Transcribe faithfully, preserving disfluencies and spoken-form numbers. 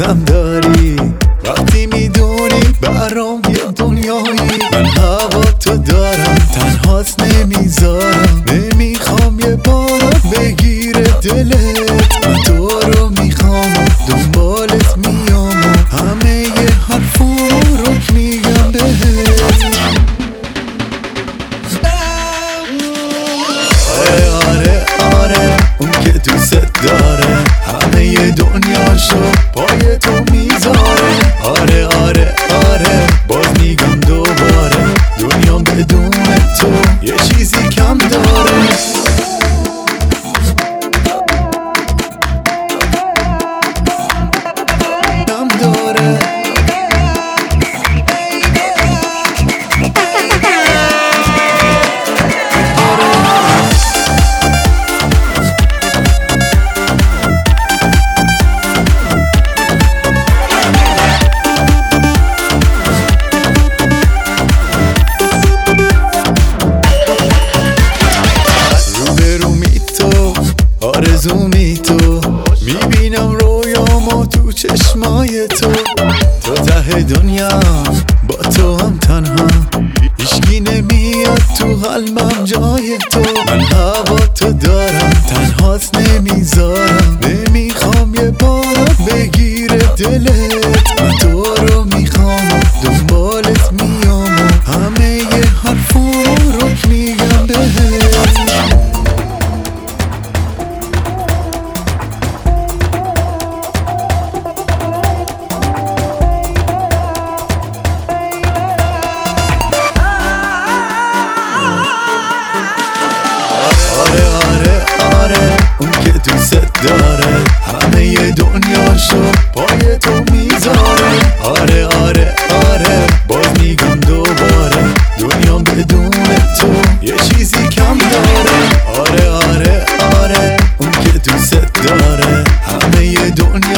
دوستم داری وقتی میدونی برام یه دنیایی. من هوا تو دارم تنهاست نمیذارم، نمیخوام یه بار بگیره دلت. من تو رو میخوام دنبالت میام و همه یه حرفو رو میگم بهت. آره آره آره اون که دوست داره همه یه دنیاشو پای تو میذاره. آره آره آره باز میگم دوباره دنیام بدون تو یه چیزی کم داره. کم داره. آرزومی تو میبینم رویامو تو چشمای تو. تو ته دنیا با تو هم تنها هیچکی نمیاد تو قلبم جای تو. من هوا تو دارم تنهاست نمیذارم، نمیخوام یه بار بگیره دلت. من تو رو میخوام دنبالت میام و همه یه حرفو رو میگم بهت. آره آره آره اون که دوست داره همه یه دنیاشو پای تو میذاره. آره آره آره باز میگم دوباره دنیام بدون تو یه چیزی کم داره. آره آره آره اون که دوست داره همه یه دنیا